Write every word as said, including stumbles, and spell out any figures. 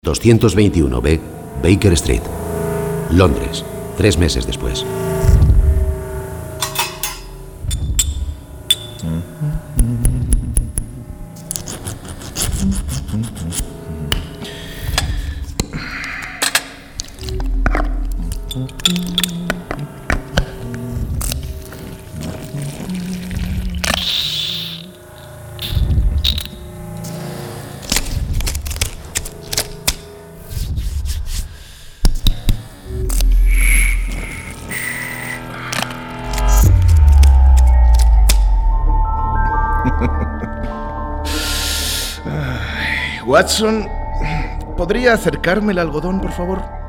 doscientos veintiuno B, Baker Street, Londres, tres meses después. Watson, ¿podría acercarme el algodón, por favor?